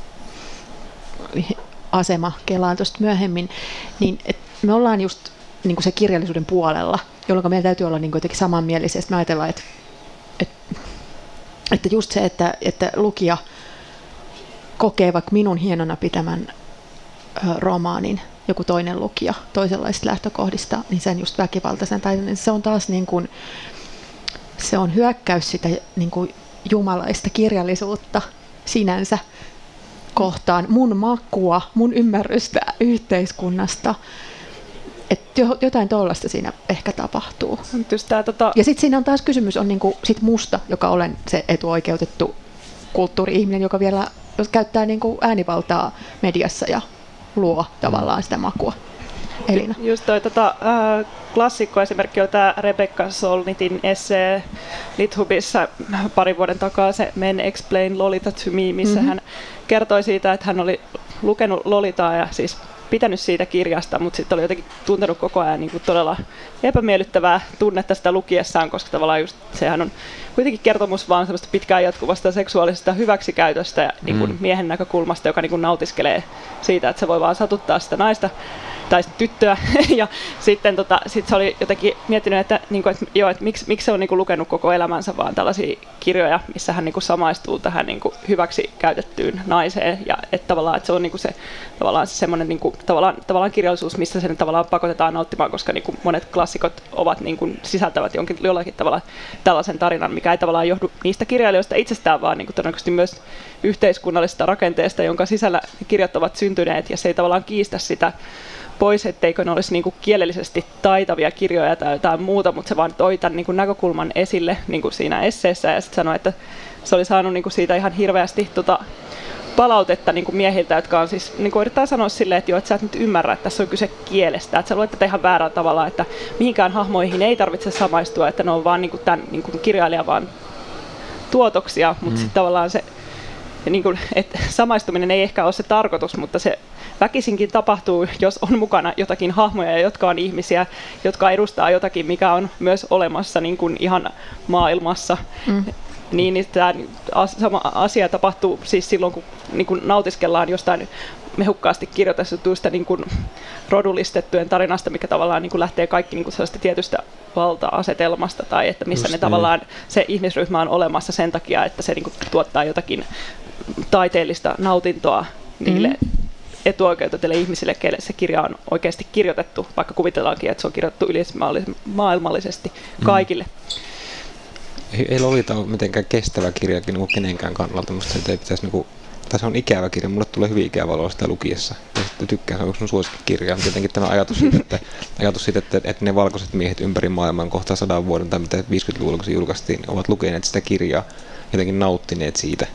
asema kelaan tuosta myöhemmin, niin et me ollaan just niin kuin se kirjallisuuden puolella, jolloin meidän täytyy olla niin kuin jotenkin samanmielisesti. Me ajatellaan, että, että, että just se, että, että lukija kokee vaikka minun hienona pitämän ö, romaanin, joku toinen lukija toisenlaisista lähtökohdista, niin sen just väkivaltaisen, tai se on taas niin kuin, se on hyökkäys sitä niin kuin jumalaista kirjallisuutta sinänsä kohtaan, mun makua, mun ymmärrystä yhteiskunnasta, että jotain tollaista siinä ehkä tapahtuu. Tää, tota... Ja sitten siinä on taas kysymys, on niin kuin sit musta, joka olen se etuoikeutettu kulttuuri-ihminen, joka vielä jos käyttää niin kuin äänivaltaa mediassa ja luo tavallaan sitä makua. Elina. Just toi tota, äh, klassikko esimerkki oli tämä Rebecca Solnitin essee Lithubissa parin vuoden takaa, se Men Explain Lolita to Me, missä mm-hmm. hän kertoi siitä, että hän oli lukenut Lolitaa ja siis pitänyt siitä kirjasta, mutta sitten oli jotenkin tuntenut koko ajan niin kuin todella epämiellyttävää tunnetta sitä lukiessaan, koska tavallaan just sehän on kuitenkin kertomus vaan semmoista pitkään jatkuvasta seksuaalisesta hyväksikäytöstä ja niin kuin mm. miehen näkökulmasta, joka niin kuin nautiskelee siitä, että se voi vaan satuttaa sitä naista tai tyttöä. Ja sitten tota, sit se oli jotenkin miettinyt, että, niin kuin, että, joo, että miksi, miksi se on niin kuin lukenut koko elämänsä vaan tällaisia kirjoja, missä hän niin kuin samaistuu tähän niin kuin hyväksi käytettyyn naiseen. Ja että tavallaan että se on niin kuin se, tavallaan se semmoinen niin kuin, tavallaan, tavallaan kirjallisuus, missä sen tavallaan pakotetaan nauttimaan, koska niin kuin monet klassikot ovat, niin kuin, sisältävät jonkin jollakin tavalla tällaisen tarinan, mikä ei tavallaan johdu niistä kirjailijoista itsestään, vaan niin kuin todennäköisesti myös yhteiskunnallisesta rakenteesta, jonka sisällä kirjat ovat syntyneet, ja se ei tavallaan kiistä sitä pois, etteikö ne olisi niin kuin kielellisesti taitavia kirjoja tai jotain muuta, mutta se vaan toi tämän niin kuin näkökulman esille niin kuin siinä esseessä, ja sitten sanoi, että se oli saanut niin kuin siitä ihan hirveästi tota, palautetta niin kuin miehiltä, jotka on siis, niin kuin yrittää sanoa silleen, että, jo, että sä et nyt ymmärrä, että tässä on kyse kielestä, että sä luet tätä ihan väärällä tavalla, että mihinkään hahmoihin ei tarvitse samaistua, että ne on vaan niin kuin tämän niin kuin kirjailija vaan tuotoksia, mutta mm. sitten tavallaan se, niin kuin, että samaistuminen ei ehkä ole se tarkoitus, mutta se väkisinkin tapahtuu, jos on mukana jotakin hahmoja, jotka on ihmisiä, jotka edustaa jotakin, mikä on myös olemassa niin kuin ihan maailmassa. Mm. Niin, niin tämä sama asia tapahtuu siis silloin, kun niin kuin nautiskellaan jostain mehukkaasti kirjoitetusta niin kuin rodullistettujen tarinasta, mikä tavallaan niin kuin lähtee kaikki niin kuin sellaista tietystä valta-asetelmasta, tai että missä Just ne niin. tavallaan se ihmisryhmä on olemassa sen takia, että se niin kuin tuottaa jotakin taiteellista nautintoa niille mm. etuoikeutetuille ihmisille, keille se kirja on oikeasti kirjoitettu, vaikka kuvitellaankin, että se on kirjoitettu yleismaailmallisesti kaikille. Mm. Ei, ei Lolita ole mitenkään kestävä kirjakin niin kenenkään kannalta. Musta se ei pitäisi, niin kuin, tai se on ikävä kirja. Mulle tulee hyvin ikävä oloa sitä lukiessa. Ja sitten tykkään, se on mun suosikkikirja. Jotenkin tämä ajatus siitä, että, ajatus siitä että, että ne valkoiset miehet ympäri maailman kohta sadan vuoden tai mitä viisikymmentäluvulla kun se julkaistiin, ovat lukeneet sitä kirjaa, jotenkin nauttineet siitä.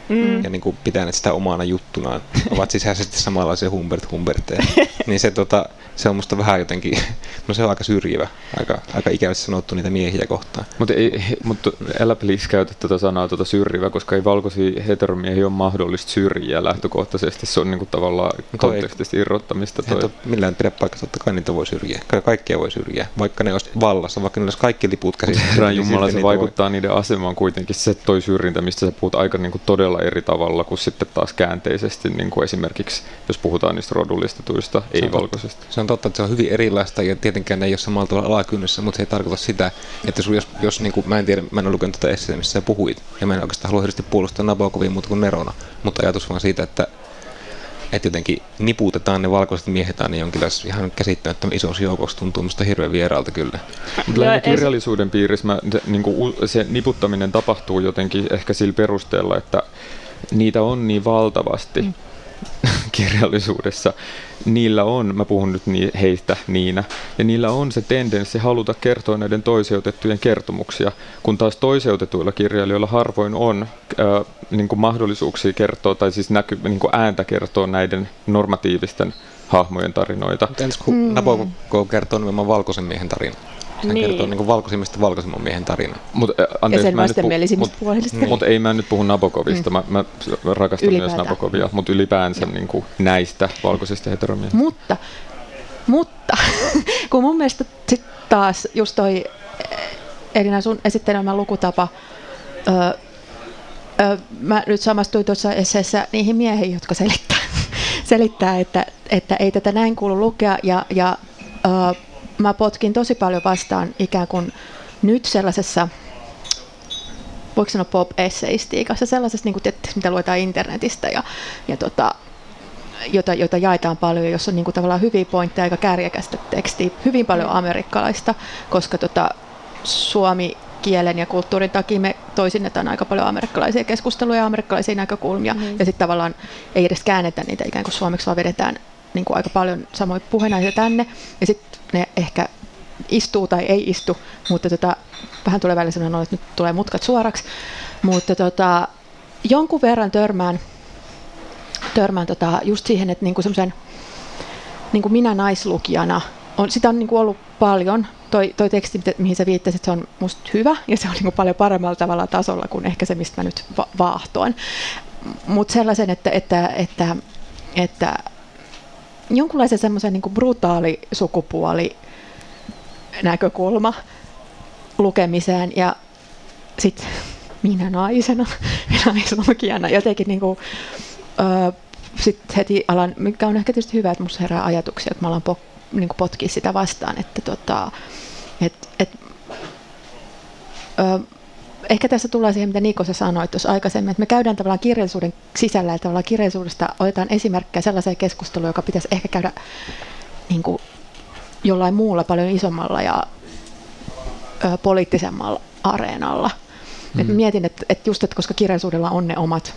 mm. ja niin kuin pitäneet sitä omana juttunaan. Ovat sisäisesti samanlaisia Humbert Humberteja. Niin se, tota, se on musta vähän jotenkin, no se on aika syrjivä, aika, aika ikävästi sanottu niitä miehiä kohtaan. Mutta mut, älä please käytä tätä sanaa tuota syrjivä, koska ei valkoisia heteromiehiä ole mahdollista syrjiä lähtökohtaisesti. Se on niinku tavallaan kontekstista irrottamista. Toi. Ei millään pidä paikassa, totta kai niitä voi syrjiä. Kaikkia voi syrjiä, vaikka ne olisi vallassa, vaikka ne olisi kaikki liput käsissä. Herran Jumala, se vaikuttaa voi. Niiden asemaan kuitenkin. Se toi syrjintä, mistä sä puhut aika niinku todella eri tavalla kuin sitten taas käänteisesti, niinku esimerkiksi jos puhutaan niistä rodullistetuista, ei-valkoisista. Se on totta, että se on hyvin erilaista ja tietenkään ne ei ole samalla tavalla alakynnessä, mutta se ei tarkoita sitä, että jos, jos niin kuin, mä en tiedä, mä en ole lukenut tätä esseitä, missä sä puhuit, ja mä en oikeastaan halua hirveästi puolustaa Nabokovia muuta kuin Nerona, mutta ajatus vaan siitä, että, että jotenkin niputetaan ne valkoiset miehet aina jonkinlaisessa ihan käsittämättömän isossa joukossa, tuntuu musta hirveän vieraalta kyllä. Mutta kirjallisuuden piirissä mä, se, niin kuin, se niputtaminen tapahtuu jotenkin ehkä sillä perusteella, että niitä on niin valtavasti mm. kirjallisuudessa. Niillä on, mä puhun nyt nii, heistä niinä, ja niillä on se tendenssi haluta kertoa näiden toiseutettujen kertomuksia, kun taas toiseutetuilla kirjailijoilla harvoin on ää, niin kuin mahdollisuuksia kertoa, tai siis näky, niin kuin ääntä kertoa näiden normatiivisten hahmojen tarinoita. Mutta ensin kun mm. Nabokov kertoo nimenomaan valkoisen miehen tarina. Hän niin. kertoo niin valkoisimmista valkoisimman miehen tarina. Mut, äh, anteeksi, ja sen vastenmielisimmistä pu- puolista. Mutta mut ei mä nyt puhu Nabokovista, mm. mä, mä rakastan ylipäätään myös Nabokovia, mutta ylipäänsä niin kuin näistä valkoisista heteromiehistä. Mutta, mutta kun mun mielestä sit taas just toi Elina sun esittelemä lukutapa, öö, öö, mä nyt samastuin tuossa esseessä niihin miehiin, jotka selittää, selittää että, että ei tätä näin kuulu lukea ja, ja öö, mä potkin tosi paljon vastaan ikään kuin nyt sellaisessa, voiko sanoa pop-esseistiikassa, sellaisessa, niin kuin, että, mitä luetaan internetistä ja, ja tota, jota, jota jaetaan paljon, jossa on niin kuin, tavallaan hyviä pointteja, aika kärjekästä tekstiä, hyvin paljon amerikkalaista, koska tota, suomi kielen ja kulttuurin takia me toisinnetaan aika paljon amerikkalaisia keskusteluja ja amerikkalaisia näkökulmia, mm. ja sitten tavallaan ei edes käännetä niitä ikään kuin suomeksi, vaan vedetään niin kuin aika paljon samoja puheenaiheita tänne, ja sitten ne ehkä istuu tai ei istu, mutta tota, vähän tulee välillä sellainen, että nyt tulee mutkat suoraksi, mutta tota, jonkun verran törmään, törmään tota, just siihen, että niinku semmoisen, niinku minä naislukijana, on, sitä on niinku ollut paljon, toi, toi teksti, mihin sä viittasit, se on musta hyvä, ja se on niinku paljon paremmalla tavalla tasolla kuin ehkä se, mistä mä nyt va- vaahtoan, mutta sellaisen, että, että, että, että jonkunlaisen semmoisen niin kuin brutaali sukupuoli näkökulma lukemiseen ja sitten minä naisena, naislukijana jotenkin niin kuin, ö, sit heti alan, mikä on ehkä tietysti hyvä, että musta herää ajatuksia, että mä alan po, niin kuin potkia sitä vastaan, että tota, et, et, ö, ehkä tässä tullaan siihen, mitä Niiko sä sanoit tuossa aikaisemmin, että me käydään tavallaan kirjallisuuden sisällä ja tavallaan kirjallisuudesta otetaan esimerkkejä sellaiseen keskusteluun, joka pitäisi ehkä käydä niin kuin jollain muulla paljon isommalla ja ö, poliittisemmalla areenalla. Mm. Et mietin, että et just, että koska kirjallisuudella on ne omat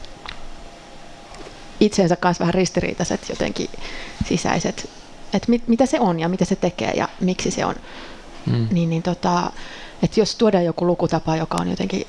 itsensä kanssa vähän ristiriitaiset jotenkin sisäiset, että mit, mitä se on ja mitä se tekee ja miksi se on, mm. niin, niin tota, että jos tuodaan joku lukutapa, joka on jotenkin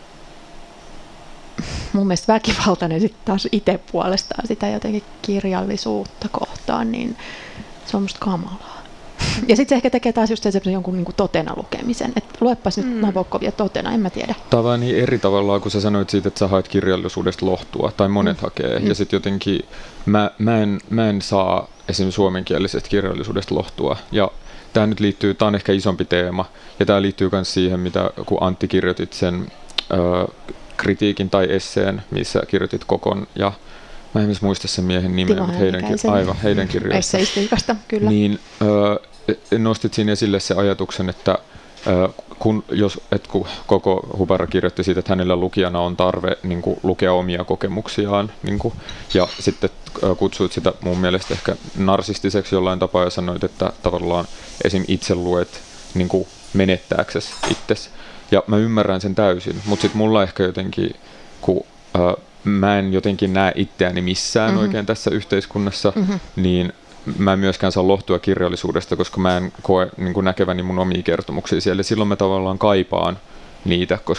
mun mielestä väkivaltainen sitten taas itse puolestaan sitä jotenkin kirjallisuutta kohtaan, niin se on musta kamalaa. Ja sitten se ehkä tekee taas just semmoisen jonkun niin kuin totena lukemisen, että luepas nyt mm. Nabokovia totena, en mä tiedä. Tämä on vähän niin eri tavalla, kun sä sanoit siitä, että sä haet kirjallisuudesta lohtua, tai monet mm. hakee, mm. ja sitten jotenkin mä, mä, en, mä en saa esimerkiksi suomenkielisestä kirjallisuudesta lohtua, ja tämä nyt liittyy, tämä on ehkä isompi teema, ja tämä liittyy myös siihen, mitä kun Antti kirjoitit sen ö, kritiikin tai esseen, missä kirjoitit kokon, ja mä en edes muista sen miehen nimeä, mutta heidän, aivan, heidän kirjoista. Kyllä. Niin ö, nostit siinä esille se ajatuksen, että ö, kun, jos, et kun koko Hubara kirjoitti siitä, että hänellä lukijana on tarve niin kuin, lukea omia kokemuksiaan, niin kuin, ja sitten ö, kutsuit sitä mun mielestä ehkä narsistiseksi jollain tapaa ja sanoit, että tavallaan esim. Itse luet niin kuin menettääksesi itsesi. Ja mä ymmärrän sen täysin, mutta sitten mulla ehkä jotenkin, kun ö, mä en jotenkin näe itseäni missään mm-hmm. oikein tässä yhteiskunnassa, mm-hmm. niin mä en myöskään saa lohtua kirjallisuudesta, koska mä en koe niin kuin näkeväni mun omia kertomuksia siellä. Silloin mä tavallaan kaipaan niitä, koska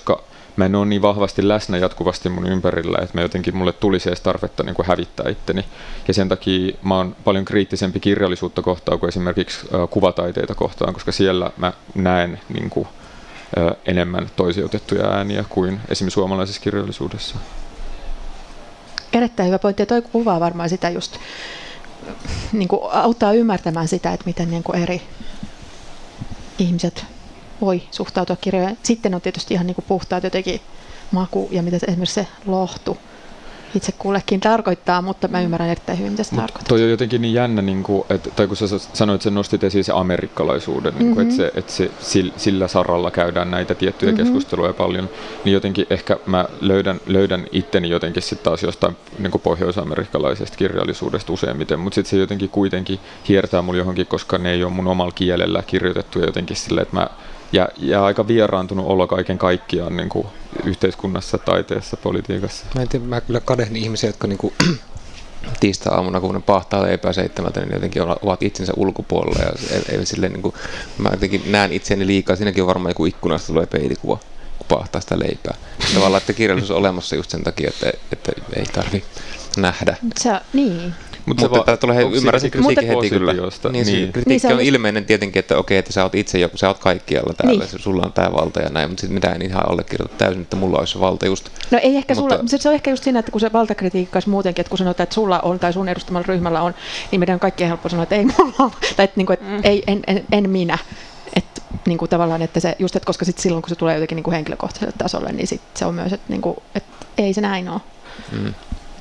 mä en ole niin vahvasti läsnä jatkuvasti mun ympärillä, että mä jotenkin mulle tulisi edes tarvetta niin kuin hävittää itteni. Ja sen takia mä oon paljon kriittisempi kirjallisuutta kohtaan kuin esimerkiksi äh, kuvataiteita kohtaan, koska siellä mä näen niin kuin, äh, enemmän toisiotettuja ääniä kuin esimerkiksi suomalaisessa kirjallisuudessa. Erittäin hyvä pointti, ja toi kuvaa varmaan sitä just, niin kuin auttaa ymmärtämään sitä, että miten niin kuin eri ihmiset voi suhtautua kirjoihin. Sitten on tietysti ihan niin kuin puhtaat jotenkin maku ja mitä esimerkiksi se lohtu itse kullekin tarkoittaa, mutta mä ymmärrän erittäin hyvin, mitä se Mut tarkoittaa. Toi on jotenkin niin jännä, niin kuin, että, tai kun sä sanoit, että sä nostit esiin se amerikkalaisuuden, mm-hmm. niin kuin, että, se, että se, sillä saralla käydään näitä tiettyjä mm-hmm. keskusteluja paljon, niin jotenkin ehkä mä löydän, löydän itteni jotenkin sitten taas jostain niin kuin pohjois-amerikkalaisesta kirjallisuudesta useimmiten, mutta sitten se jotenkin kuitenkin hiertää mulle johonkin, koska ne ei ole mun omalla kielellä kirjoitettuja jotenkin silleen, että mä Ja, ja aika vieraantunut olo kaiken kaikkiaan niin kuin yhteiskunnassa, taiteessa, politiikassa. Mä en tiedä, mä kyllä kadehden ihmisiä, jotka niin kuin tiistai-aamuna, kun ne pahtaa leipää seitsemältä, niin jotenkin ovat itsensä ulkopuolella. Ja ei, silleen, niin kuin, mä jotenkin näen itseäni liikaa. Siinäkin on varmaan joku ikkunasta tulee peilikuva, kun pahtaa sitä leipää. Tavallaan, että kirjallisuus on olemassa just sen takia, että, että ei tarvitse nähdä. Se, niin. Mutta va- tulee ymmärrä sen kritiikin heti kyllä. Niin, niin. Kritiikki niin on ilmeinen tietenkin, että okei, että sä oot itse joku, sä oot kaikkialla täällä, niin. Sulla on tää valta ja näin, mutta sitten mitä en ihan allekirjoita täysin, että mulla olisi se valta just. No ei ehkä mutta sulla, se on ehkä just siinä, että kun se valtakritiikka olisi muutenkin, että kun sanotaan, että sulla on tai sun edustamalla ryhmällä on, niin meidän on kaikkien helppo sanoa, että ei mulla ole, tai että, niin kuin, että mm. ei, en, en, en minä. Että niin kuin tavallaan, että se, just, että koska sit silloin, kun se tulee jotenkin niin kuin henkilökohtaiselle tasolle, niin sit se on myös, että, niin kuin, että ei se näin ole. Mm.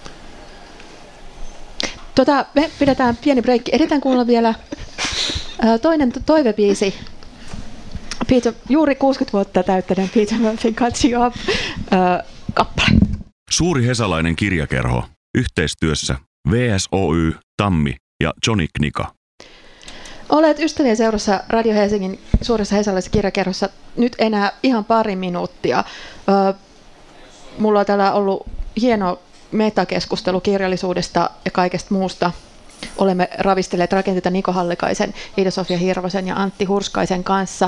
Tota, me pidetään pieni breikki. Edetään kuulla vielä ää, toinen toivebiisi. Peter, juuri kuusikymmentä vuotta täyttäneen Peter Murphyn Cut You Up ää, kappale. Suuri hesalainen kirjakerho. Yhteistyössä V S O Y, Tammi ja Johnny Knika. Olet ystävien seurassa Radio Helsingin suuressa hesalaisessa kirjakerhossa nyt enää ihan pari minuuttia. Ää, mulla on täällä ollut hieno metakeskustelu kirjallisuudesta ja kaikesta muusta. Olemme ravistelleet rakenteita Niko Hallikaisen, Iida-Sofia Hirvosen ja Antti Hurskaisen kanssa.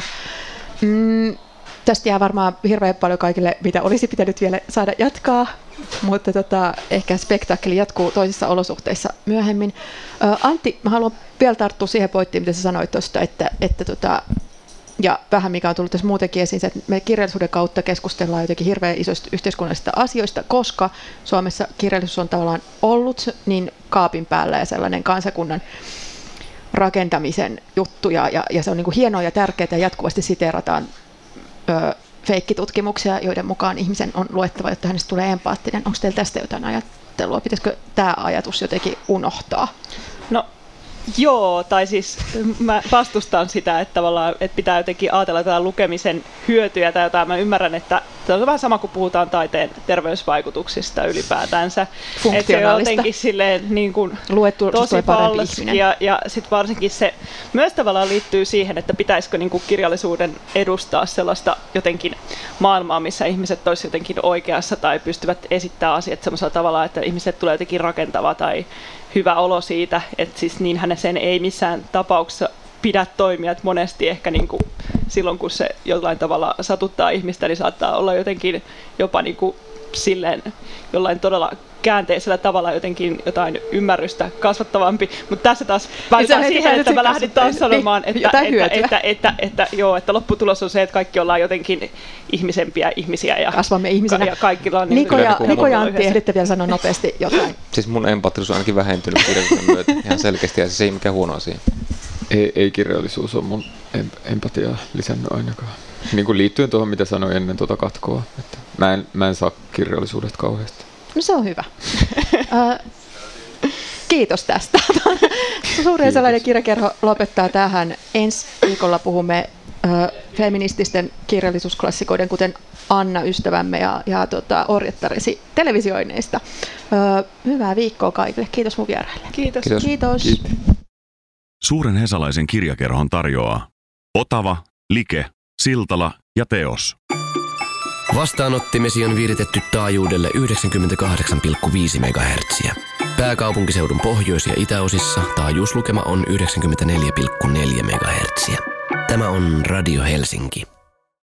Mm, tästä jää varmaan hirveän paljon kaikille, mitä olisi pitänyt vielä saada jatkaa, mutta tota, ehkä spektaakkeli jatkuu toisissa olosuhteissa myöhemmin. Ö, Antti, mä haluan vielä tarttua siihen pointtiin, mitä sä sanoit tuosta, että, että tota, ja vähän mikä on tullut tässä muutenkin esiin, että me kirjallisuuden kautta keskustellaan jotenkin hirveän isoista yhteiskunnallisista asioista, koska Suomessa kirjallisuus on tavallaan ollut niin kaapin päällä ja sellainen kansakunnan rakentamisen juttu, ja, ja, ja se on niin kuin hienoa ja tärkeää, ja jatkuvasti siteerataan ö, feikkitutkimuksia, joiden mukaan ihmisen on luettava, jotta hänestä tulee empaattinen. Onko teillä tästä jotain ajattelua? Pitäisikö tämä ajatus jotenkin unohtaa? No, joo, tai siis mä vastustan sitä, että tavallaan että pitää jotenkin ajatella tätä lukemisen hyötyjä tai jotain. Mä ymmärrän, että se on vähän sama kuin puhutaan taiteen terveysvaikutuksista ylipäätänsä. Funktionaalista. Että se jotenkin silleen niin kuin tosi falski ja, ja sitten varsinkin se myös tavallaan liittyy siihen, että pitäisikö niin kuin kirjallisuuden edustaa sellaista jotenkin maailmaa, missä ihmiset olisivat jotenkin oikeassa tai pystyvät esittämään asiat sellaisella tavalla, että ihmiset tulee jotenkin rakentava tai hyvä olo siitä, että siis niinhän sen ei missään tapauksessa pidä toimia, että monesti ehkä niin kuin silloin, kun se jollain tavalla satuttaa ihmistä, niin saattaa olla jotenkin jopa niin kuin silleen jollain todella käänteisellä tavalla jotenkin jotain ymmärrystä kasvattavampi, mutta tässä taas päätetään siihen, että mä lähdin taas sanomaan, että, että, että, että, että, että, joo, että lopputulos on se, että kaikki ollaan jotenkin ihmisempiä ihmisiä ja kasvamme ihmisenä. Ja kaikilla on Niko ja, Niko ja Antti, ehditte vielä sanoa nopeasti jotain. Siis mun empaattisuus on ainakin vähentynyt kirjallisuuden myötä ihan selkeästi, ja se ei mikään huono asia. Ei, ei kirjallisuus ole mun empatiaa lisännyt ainakaan. Niin kuin liittyen tuohon, mitä sanoin ennen tuota katkoa. Että mä, en, mä en saa kirjallisuudesta kauheasti. No se on hyvä. uh, kiitos tästä. Suuri hesalainen kirjakerho lopettaa tähän. Ensi viikolla puhumme uh, feminististen kirjallisuusklassikoiden, kuten Anna ystävämme ja, ja tota, Orjattaresi televisioineista. Uh, hyvää viikkoa kaikille. Kiitos mun vieraille. Kiitos. Kiitos. Kiitos. Kiitos. Suuren hesalaisen kirjakerhon tarjoaa Otava, Like, Siltala ja Teos. Vastaanottimesi on viritetty taajuudelle yhdeksänkymmentäkahdeksan pilkku viisi megahertsiä. Pääkaupunkiseudun pohjois- ja itäosissa taajuuslukema on yhdeksänkymmentäneljä pilkku neljä megahertsiä. Tämä on Radio Helsinki.